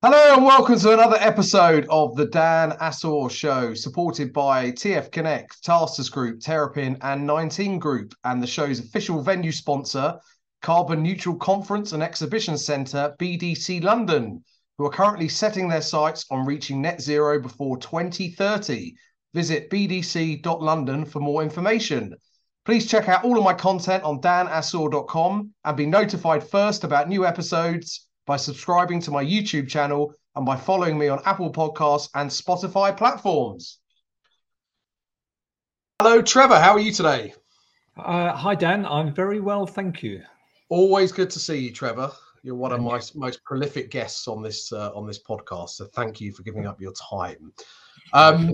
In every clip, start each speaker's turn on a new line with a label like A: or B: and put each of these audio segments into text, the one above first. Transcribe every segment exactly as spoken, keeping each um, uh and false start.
A: Hello and welcome to another episode of the Dan Assor Show, supported by T F Connect, Tasters Group, Terrapin and nineteen Group, and the show's official venue sponsor, Carbon Neutral Conference and Exhibition Centre, B D C London, who are currently setting their sights on reaching net zero before twenty thirty. Visit b d c dot london for more information. Please check out all of my content on dan assor dot com and be notified first about new episodes by subscribing to my YouTube channel and by following me on Apple Podcasts and Spotify platforms. Hello, Trevor. How are you today?
B: Uh, hi, Dan. I'm very well, thank you.
A: Always good to see you, Trevor. You're one of my most prolific guests on this uh, on this podcast, so thank you for giving up your time. Um,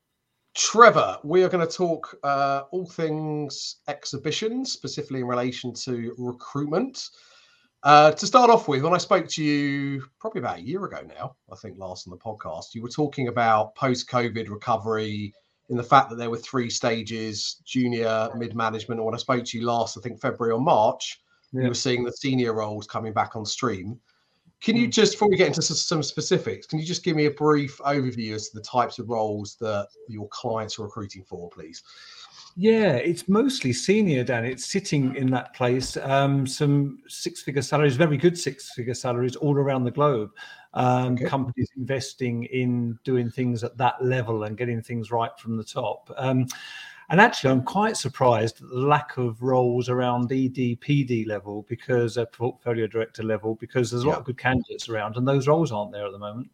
A: Trevor, we are going to talk uh, all things exhibitions, specifically in relation to recruitment. Uh, to start off with, when I spoke to you probably about a year ago now, I think last on the podcast, you were talking about post-COVID recovery in the fact that there were three stages, junior, mid-management. And when I spoke to you last, I think February or March, yeah. you were seeing the senior roles coming back on stream. Can you just, before we get into some specifics, can you just give me a brief overview as to the types of roles that your clients are recruiting for, please?
B: Yeah, it's mostly senior, Dan. It's sitting in that place. Um, some six-figure salaries, very good six-figure salaries all around the globe. Um, okay. Companies investing in doing things at that level and getting things right from the top. Um, and actually, I'm quite surprised at the lack of roles around E D, P D level, because a portfolio director level, because there's a lot yeah. of good candidates around, and those roles aren't there at the moment.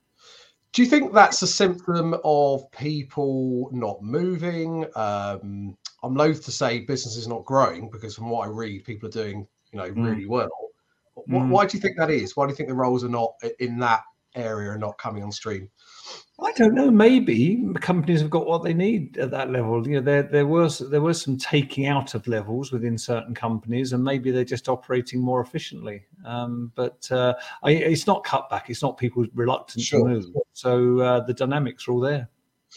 A: Do you think that's a symptom of people not moving? Um, I'm loath to say business is not growing, because from what I read, people are doing, you know, really mm. well. Why, mm. why do you think that is? Why do you think the roles are not in that area and not coming on stream?
B: I don't know. Maybe companies have got what they need at that level. You know, there there was there was some taking out of levels within certain companies, and maybe they're just operating more efficiently. Um, but uh, I, it's not cutback. It's not people reluctant sure. to move. So uh, the dynamics are all there.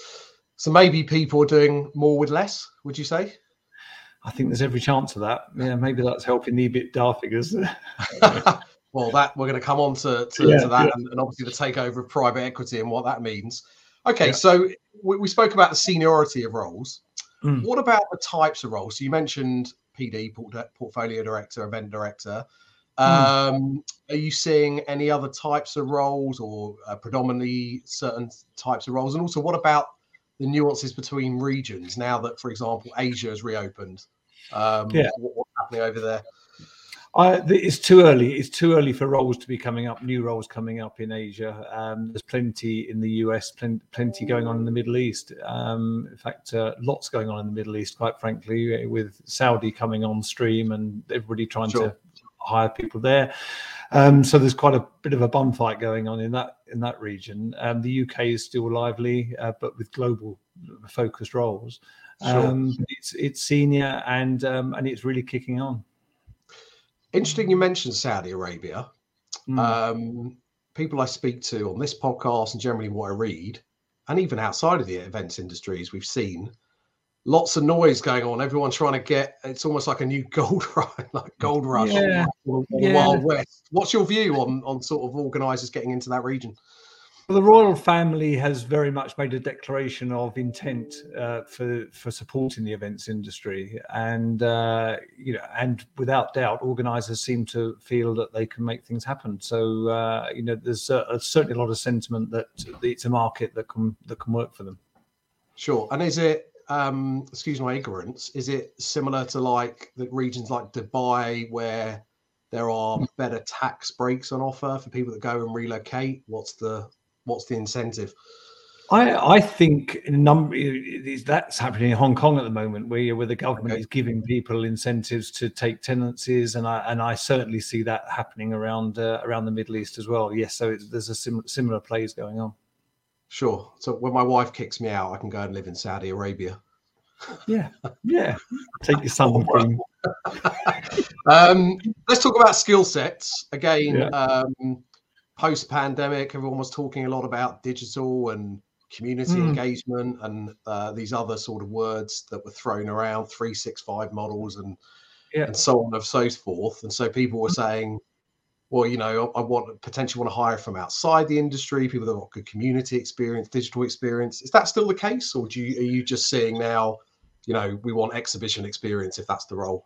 A: So maybe people are doing more with less. Would you say?
B: I think there's every chance of that. Yeah, maybe that's helping the EBITDA figures.
A: Well, that we're going to come on to, to,
B: yeah,
A: to that
B: yeah.
A: and, and obviously the takeover of private equity and what that means. Okay, yeah. so we, we spoke about the seniority of roles. Mm. What about the types of roles? So you mentioned P D, portfolio director, event director. Um, mm. Are you seeing any other types of roles, or uh, predominantly certain types of roles? And also, what about the nuances between regions now that, for example, Asia has reopened? Um,
B: yeah.
A: what, what's happening over there?
B: I, it's too early. It's too early for roles to be coming up, new roles coming up in Asia. Um, there's plenty in the U S, plenty, plenty going on in the Middle East. Um, in fact, uh, lots going on in the Middle East, quite frankly, with Saudi coming on stream and everybody trying sure. to hire people there. Um, so there's quite a bit of a bum fight going on in that in that region. Um, the U K is still lively, uh, but with global focused roles.
A: Sure.
B: Um, it's it's senior and um, and it's really kicking on.
A: Interesting you mentioned Saudi Arabia. Mm. Um, people I speak to on this podcast and generally what I read, and even outside of the events industries, we've seen lots of noise going on. Everyone's trying to get, it's almost like a new gold rush, like gold rush
B: yeah.
A: on, on
B: yeah.
A: the Wild West. What's your view on, on sort of organisers getting into that region?
B: Well, the royal family has very much made a declaration of intent uh, for for supporting the events industry, and uh, you know, and without doubt, organisers seem to feel that they can make things happen. So uh, you know, there's uh, certainly a lot of sentiment that it's a market that can that can work for them.
A: Sure, and is it? Um, excuse my ignorance. Is it similar to like the regions like Dubai, where there are better tax breaks on offer for people that go and relocate? What's the What's the incentive?
B: I, I think number that's happening in Hong Kong at the moment, where where the government okay. is giving people incentives to take tenancies, and I and I certainly see that happening around uh, around the Middle East as well. Yes, so it's, there's a sim- similar plays going on.
A: Sure. So when my wife kicks me out, I can go and live in Saudi Arabia.
B: Yeah, yeah. Take your son cream.
A: um, let's talk about skill sets again.
B: Yeah.
A: Um, Post-pandemic, everyone was talking a lot about digital and community mm. engagement and uh, these other sort of words that were thrown around, three sixty-five models and yeah. and so on and so forth. And so people were saying, or, you know, I want potentially want to hire from outside the industry, people that have got good community experience, digital experience. Is that still the case, or do you, are you just seeing now, you know, we want exhibition experience if that's the role?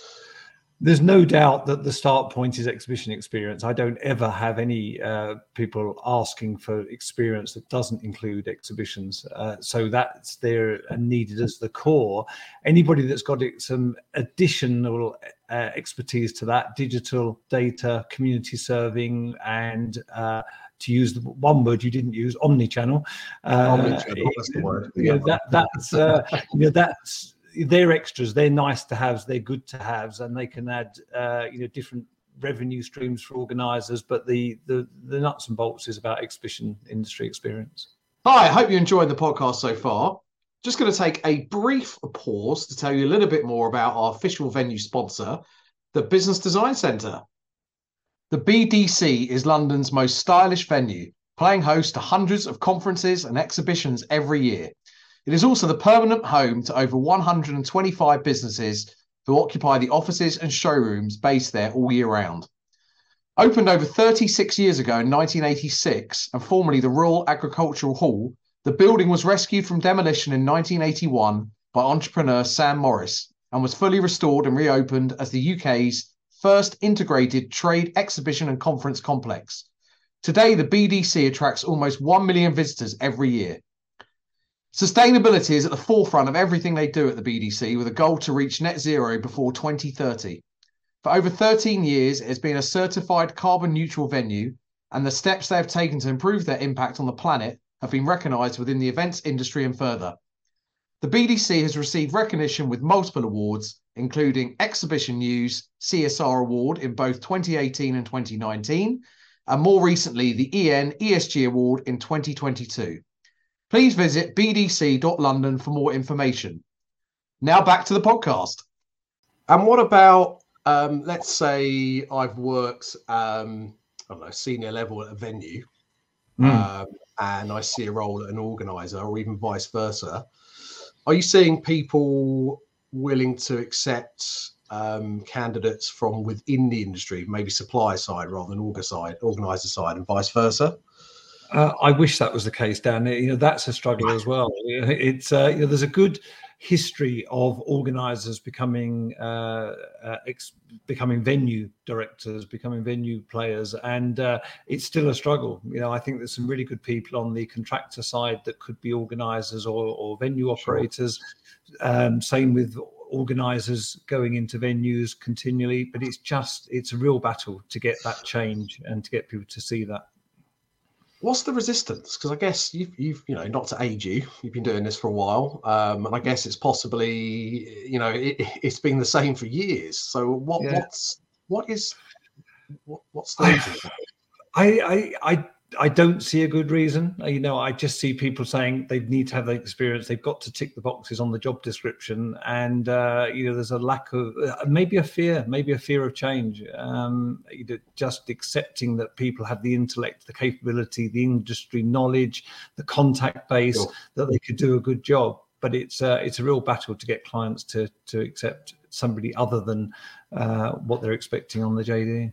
B: There's no doubt that the start point is exhibition experience. I don't ever have any uh, people asking for experience that doesn't include exhibitions. Uh, so that's there and needed as the core. Anybody that's got some additional uh, expertise to that, digital data, community serving, and uh, to use the one word you didn't use, omni-channel. Uh,
A: omni-channel, that's the word.
B: Yeah, that, that's uh, you know, that's. They're extras. They're nice to haves. They're good to haves, and they can add, uh, you know, different revenue streams for organisers. But the, the the nuts and bolts is about exhibition industry experience.
A: Hi, I hope you enjoyed the podcast so far. Just going to take a brief pause to tell you a little bit more about our official venue sponsor, the Business Design Centre. The B D C is London's most stylish venue, playing host to hundreds of conferences and exhibitions every year. It is also the permanent home to over one hundred twenty-five businesses who occupy the offices and showrooms based there all year round. Opened over thirty-six years ago in nineteen eighty-six and formerly the Royal Agricultural Hall, the building was rescued from demolition in nineteen eighty-one by entrepreneur Sam Morris and was fully restored and reopened as the U K's first integrated trade exhibition and conference complex. Today, the B D C attracts almost one million visitors every year. Sustainability is at the forefront of everything they do at the B D C, with a goal to reach net zero before twenty thirty. For over thirteen years, it has been a certified carbon neutral venue, and the steps they have taken to improve their impact on the planet have been recognised within the events industry and further. The B D C has received recognition with multiple awards, including Exhibition News C S R Award in both twenty eighteen and twenty nineteen, and more recently the E N E S G Award in twenty twenty-two. Please visit b d c dot london for more information. Now back to the podcast. And what about, um, let's say I've worked, um, I don't know, senior level at a venue, mm. um, and I see a role at an organizer, or even vice versa. Are you seeing people willing to accept um, candidates from within the industry, maybe supplier side rather than orga side, organizer side, and vice versa?
B: Uh, I wish that was the case, Dan. You know, that's a struggle as well. It's uh, you know, there's a good history of organisers becoming uh, uh, ex- becoming venue directors, becoming venue players, and uh, it's still a struggle. You know, I think there's some really good people on the contractor side that could be organisers or, or venue operators. Sure. Um, same with organisers going into venues continually, but it's just it's a real battle to get that change and to get people to see that.
A: What's the resistance? Because I guess you've, you've, you know, not to age you, you've been doing this for a while, um, and I guess it's possibly, you know, it, it's been the same for years. So what, yeah. what's, what is, what, what's the reason?
B: I, I, I, I don't see a good reason. You know, I just see people saying they need to have the experience. They've got to tick the boxes on the job description, and uh, you know, there's a lack of uh, maybe a fear, maybe a fear of change. Um, you know, just accepting that people have the intellect, the capability, the industry knowledge, the contact base, sure. that they could do a good job. But it's uh, it's a real battle to get clients to to accept somebody other than uh, what they're expecting on the J D.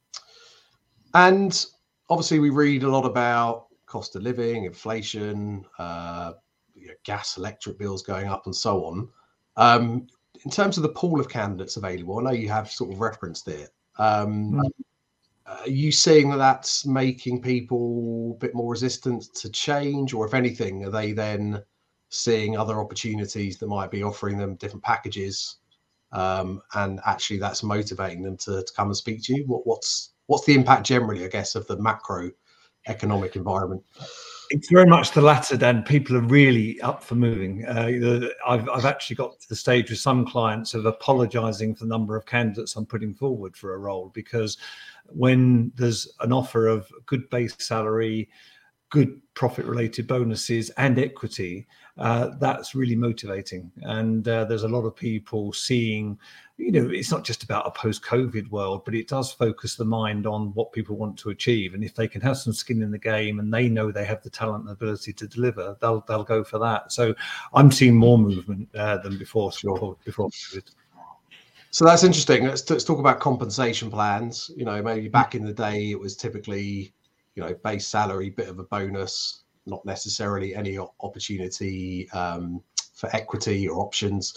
A: And obviously, we read a lot about cost of living, inflation, uh, you know, gas, electric bills going up, and so on. Um, in terms of the pool of candidates available, I know you have sort of referenced it. Um, mm. Are you seeing that that's making people a bit more resistant to change, or if anything, are they then seeing other opportunities that might be offering them different packages, um, and actually that's motivating them to, to come and speak to you? What, what's What's the impact generally, I guess, of the macroeconomic environment?
B: It's very much the latter, Dan. People are really up for moving. Uh, I've, I've actually got to the stage with some clients of apologising for the number of candidates I'm putting forward for a role, because when there's an offer of good base salary, good profit-related bonuses and equity, uh, that's really motivating. And uh, there's a lot of people seeing, you know, it's not just about a post-COVID world, but it does focus the mind on what people want to achieve. And if they can have some skin in the game and they know they have the talent and ability to deliver, they'll they'll go for that. So I'm seeing more movement uh, than before, sure. before, before COVID.
A: So that's interesting. Let's, let's talk about compensation plans. You know, maybe back in the day, it was typically, you know, base salary, bit of a bonus, not necessarily any opportunity um, for equity or options.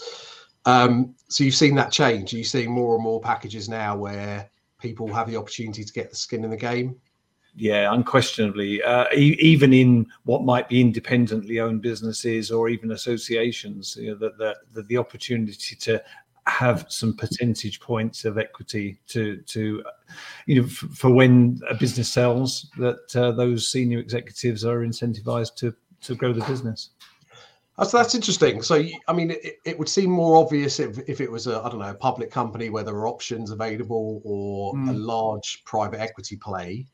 A: Um, so you've seen that change. Are you seeing more and more packages now where people have the opportunity to get the skin in the game?
B: Yeah, unquestionably. Uh, e- even in what might be independently owned businesses or even associations, you know, that the, the, the opportunity to have some percentage points of equity to, to you know, f- for when a business sells, that uh, those senior executives are incentivized to to grow the business.
A: Oh, so that's interesting. So, I mean, it, it would seem more obvious if, if it was a, I don't know, a public company where there were options available, or mm. a large private equity play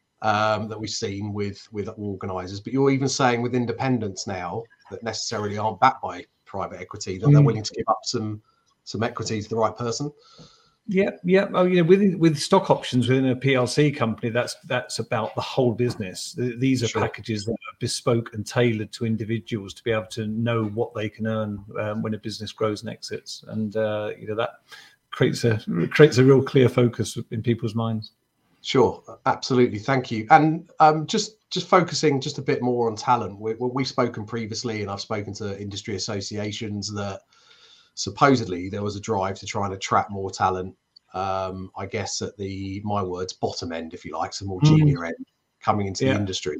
A: um, that we've seen with, with organisers. But you're even saying with independents now that necessarily aren't backed by private equity, that mm. they're willing to give up some some equity to the right person.
B: Yeah, yeah. Oh, you know, with with stock options within a P L C company, that's that's about the whole business. These are sure. packages that are bespoke and tailored to individuals to be able to know what they can earn um, when a business grows and exits, and uh, you know that creates a creates a real clear focus in people's minds.
A: Sure, absolutely. Thank you. And um, just just focusing just a bit more on talent. We, we've spoken previously, and I've spoken to industry associations that supposedly there was a drive to try and attract more talent, um, I guess at the, my words, bottom end, if you like, some more junior mm. end coming into yeah. the industry.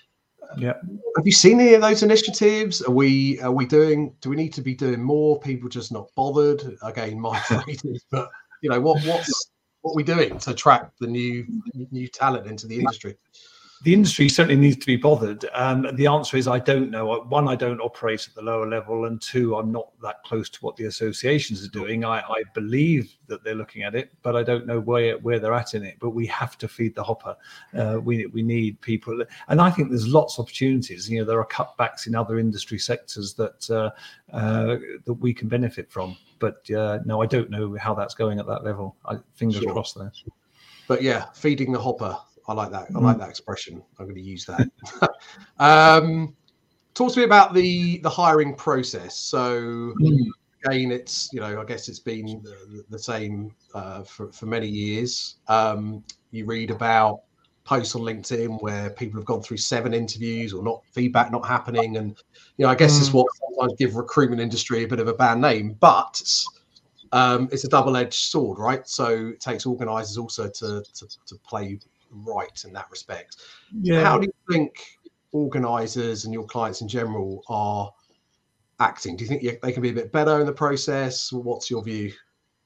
B: Yeah.
A: Have you seen any of those initiatives? Are we are we doing, do we need to be doing more? People just not bothered? Again, my phrase, but you know, what what's what are we doing to attract the new new talent into the industry?
B: The industry certainly needs to be bothered. Um, the answer is I don't know. One, I don't operate at the lower level, and two, I'm not that close to what the associations are doing. I, I believe that they're looking at it, but I don't know where, where they're at in it. But we have to feed the hopper. Uh, we we need people, and I think there's lots of opportunities. You know, there are cutbacks in other industry sectors that uh, uh, that we can benefit from. But uh, no, I don't know how that's going at that level. I, fingers sure. crossed there.
A: But yeah, feeding the hopper. I like that. I like that expression. I'm going to use that. um, talk to me about the the hiring process. So again, it's, you know, I guess it's been the, the same uh, for for many years. Um, you read about posts on LinkedIn where people have gone through seven interviews or not, feedback not happening, and you know, I guess mm. it's what sometimes give recruitment industry a bit of a bad name, but um, it's a double-edged sword, right? So it takes organisers also to to, to play right in that respect. Yeah. How do you think organisers and your clients in general are acting? Do you think they can be a bit better in the process? What's your view?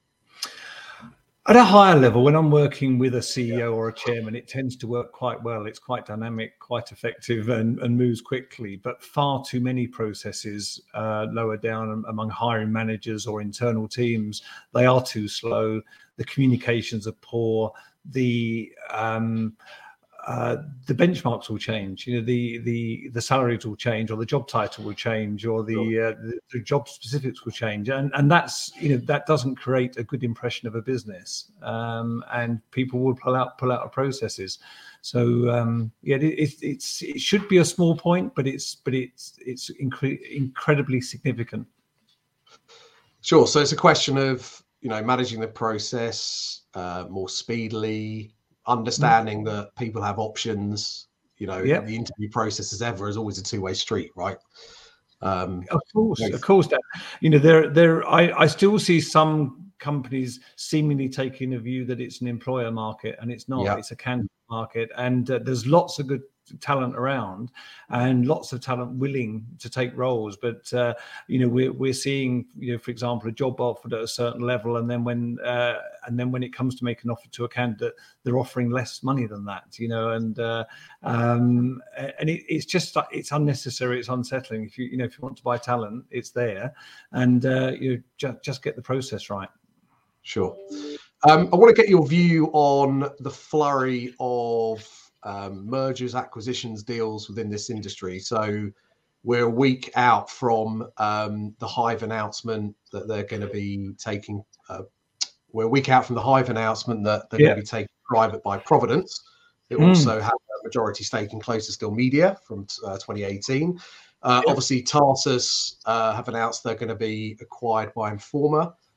B: At a higher level, when I'm working with a C E O or a chairman, it tends to work quite well. It's quite dynamic, quite effective, and, and moves quickly. But far too many processes uh, lower down among hiring managers or internal teams, they are too slow. The communications are poor. The um, uh, the benchmarks will change. You know, the the the salaries will change, or the job title will change, or the uh, the, the job specifics will change, and and that's, you know, that doesn't create a good impression of a business, um, and people will pull out pull out of processes. So um, yeah, it, it, it's it should be a small point, but it's but it's it's incre- incredibly significant.
A: Sure. So it's a question of, you know, managing the process uh, more speedily, understanding mm. that people have options. You know, yep. the interview process as ever is always a two-way street, right? Um,
B: of course, of course. You know, there, there. I, I still see some companies seemingly taking a view that it's an employer market, and it's not. Yep. It's a candidate market, and uh, there's lots of good talent around and lots of talent willing to take roles, but uh, you know, we're we're seeing, you know, for example, a job offered at a certain level, and then when uh, and then when it comes to make an offer to a candidate, they're offering less money than that, you know, and uh, um, and it, it's just it's unnecessary, it's unsettling. If you you know if you want to buy talent, it's there, and uh, you just just get the process right.
A: Sure. Um, I want to get your view on the flurry of Um, mergers, acquisitions, deals within this industry. So we're a week out from um, the Hive announcement that they're going to be taking. Uh, we're a week out from the Hive announcement that they're yeah. going to be taken private by Providence. It mm. also has a majority stake in Closer Still Media from uh, twenty eighteen. Uh, yeah. Obviously, Tarsus uh, have announced they're going to be acquired by Informa.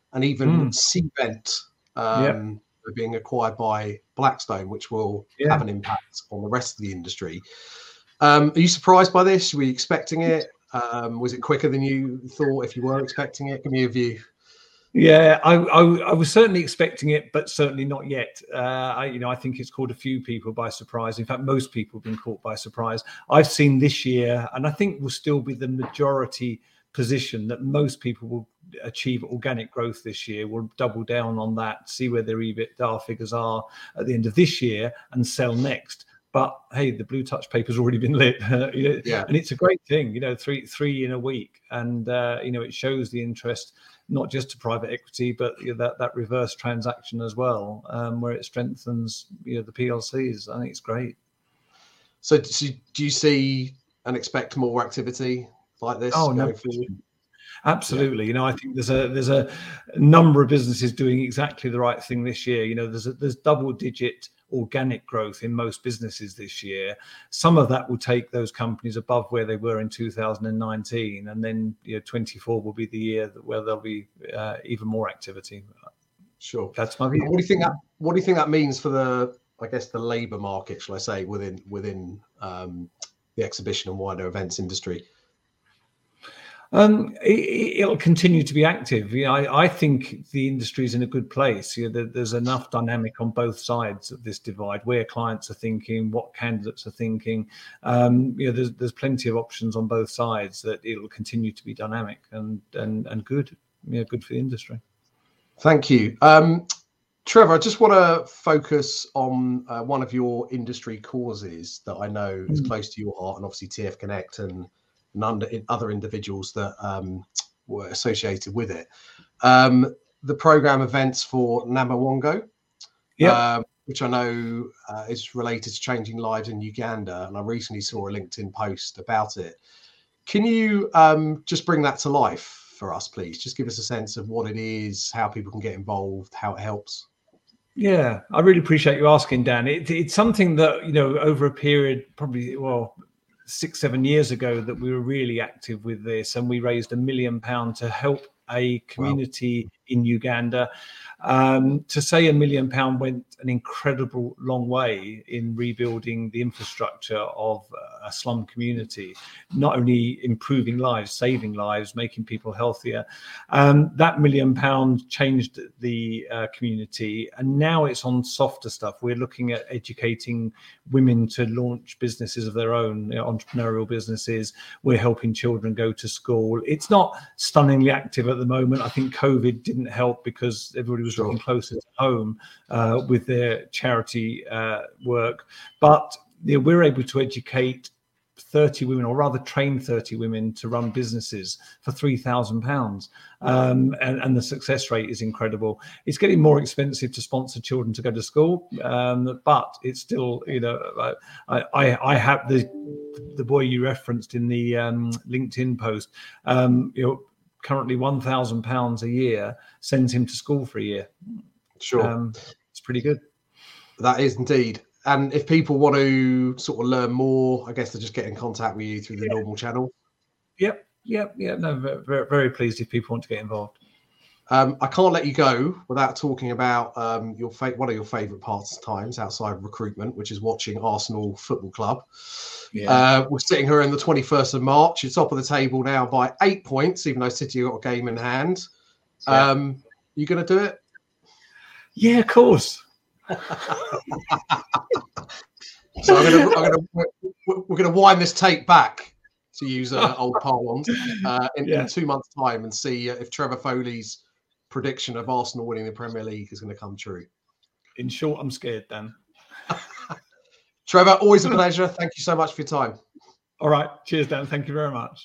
A: and even mm. Cvent um,
B: yep.
A: being acquired by Blackstone, which will yeah. have an impact on the rest of the industry. Um, are you surprised by this? Were you expecting it? Um, was it quicker than you thought? If you were expecting it, give me a view.
B: Yeah, I, I, I was certainly expecting it, but certainly not yet. Uh, I, you know, I think it's caught a few people by surprise. In fact, most people have been caught by surprise. I've seen this year, and I think will still be the majority position, that most people will achieve organic growth this year. Will double down on that, see where their EBITDA figures are at the end of this year, and sell next. But hey, the blue touch paper's already been lit, you know,
A: yeah.
B: and it's a great thing. You know, three three in a week, and uh, you know, it shows the interest not just to private equity, but you know, that that reverse transaction as well, um, where it strengthens you know the P L Cs. I think it's great.
A: So, do you see and expect more activity like this
B: oh,
A: going
B: no
A: forward?
B: Absolutely. Yeah. You know, I think there's a there's a number of businesses doing exactly the right thing this year. You know, there's a, there's double digit organic growth in most businesses this year. Some of that will take those companies above where they were in two thousand nineteen, and then you know twenty-four will be the year that, where there'll be uh, even more activity.
A: Sure,
B: that's my view.
A: What do you think that What do you think that means for the, I guess, the labour market, shall I say, within within um, the exhibition and wider events industry?
B: Um, it, it'll continue to be active. You know, I, I think the industry is in a good place. You know, there, there's enough dynamic on both sides of this divide, where clients are thinking, what candidates are thinking. Um, you know, there's there's plenty of options on both sides, that it'll continue to be dynamic and and and good. You know, good for the industry.
A: Thank you, um, Trevor. I just want to focus on uh, one of your industry causes that I know is mm. close to your heart, and obviously T F Connect and. and under, other individuals that um, were associated with it. Um, the program events for Namawongo,
B: yep.
A: uh, which I know uh, is related to changing lives in Uganda. And I recently saw a LinkedIn post about it. Can you um, just bring that to life for us, please? Just give us a sense of what it is, how people can get involved, how it helps.
B: Yeah, I really appreciate you asking, Dan. It, it's something that, you know, over a period, probably, well, six, seven years ago, that we were really active with this, and we raised a million pounds to help a community wow. in Uganda. Um, to say a million pound went an incredible long way in rebuilding the infrastructure of a slum community, not only improving lives, saving lives, making people healthier. Um, that million pound changed the uh, community, and now it's on softer stuff. We're looking at educating women to launch businesses of their own, you know, entrepreneurial businesses. We're helping children go to school. It's not stunningly active at the moment. I think COVID didn't help, because everybody was looking closer to home uh, with their charity uh, work. But you know, we're able to educate thirty women, or rather train thirty women to run businesses for three thousand pounds. Um, and, and the success rate is incredible. It's getting more expensive to sponsor children to go to school, um, but it's still, you know, I, I, I have the the boy you referenced in the um, LinkedIn post, um, you know, currently one thousand pounds a year sends him to school for a year.
A: Sure.
B: Um, it's pretty good.
A: That is indeed. And if people want to sort of learn more, I guess they just get in contact with you through the yeah. normal channel.
B: Yep. Yep. Yeah. No, very, very pleased if people want to get involved.
A: Um, I can't let you go without talking about um, your fa- one of your favourite parts times outside of recruitment, which is watching Arsenal Football Club. Yeah. Uh, we're sitting here on the twenty-first of March. You're top of the table now by eight points, even though City have got a game in hand. Yeah. Um, you going to do it?
B: Yeah, of course.
A: So I'm going to, I'm going to, we're, we're going to wind this tape back, to use uh, old parlance, uh, in, yeah. in two months' time, and see uh, if Trevor Foley's prediction of Arsenal winning the Premier League is going to come true.
B: In short, I'm scared, Dan.
A: Trevor, always a pleasure. Thank you so much for your time.
B: All right. Cheers, Dan. Thank you very much.